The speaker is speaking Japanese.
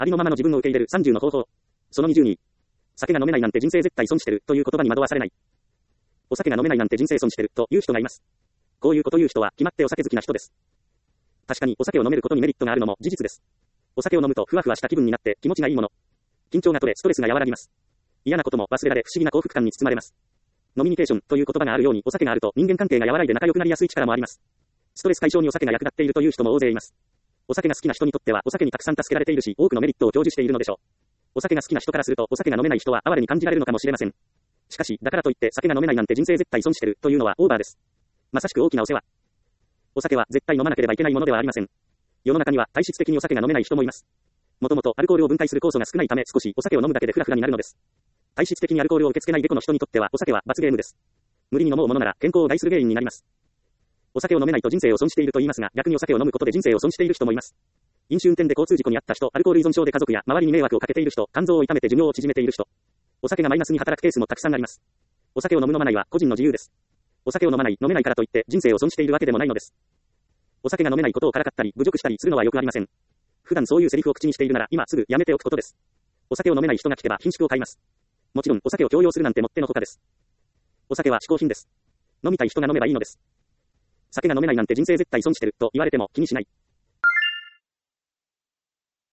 ありのままの自分を受け入れる30の方法。その20に、酒が飲めないなんて人生絶対損してるという言葉に惑わされない。お酒が飲めないなんて人生損してるという人がいます。こういうこと言う人は決まってお酒好きな人です。確かにお酒を飲めることにメリットがあるのも事実です。お酒を飲むとふわふわした気分になって気持ちがいいもの。緊張が取れストレスが和らぎます。嫌なことも忘れられ不思議な幸福感に包まれます。飲みニケーションという言葉があるようにお酒があると人間関係が和らいで仲良くなりやすい力もあります。ストレス解消にお酒が役立っているという人も大勢います。お酒が好きな人にとってはお酒にたくさん助けられているし多くのメリットを享受しているのでしょう。お酒が好きな人からするとお酒が飲めない人は哀れに感じられるのかもしれません。しかしだからといって酒が飲めないなんて人生絶対損してるというのはオーバーです。まさしく大きなお世話。お酒は絶対飲まなければいけないものではありません。世の中には体質的にお酒が飲めない人もいます。もともとアルコールを分解する酵素が少ないため少しお酒を飲むだけでフラフラになるのです。体質的にアルコールを受け付けない猫の人にとってはお酒は罰ゲームです。無理に飲もうものなら健康を害する原因になります。お酒を飲めないと人生を損していると言いますが逆にお酒を飲むことで人生を損している人もいます。飲酒運転で交通事故に遭った人、アルコール依存症で家族や周りに迷惑をかけている人、肝臓を痛めて寿命を縮めている人。お酒がマイナスに働くケースもたくさんあります。お酒を飲む飲まないは個人の自由です。お酒を飲まない、飲めないからといって人生を損しているわけでもないのです。お酒が飲めないことをからかったり侮辱したりするのはよくありません。普段そういうセリフを口にしているなら今すぐやめておくことです。お酒を飲めない人が聞けば顰蹙を買います。もちろんお酒を強要するなんてもってのほかです。お酒は嗜好品です。飲みたい人が飲めばいいのです。酒が飲めないなんて人生絶対損してると言われても気にしない。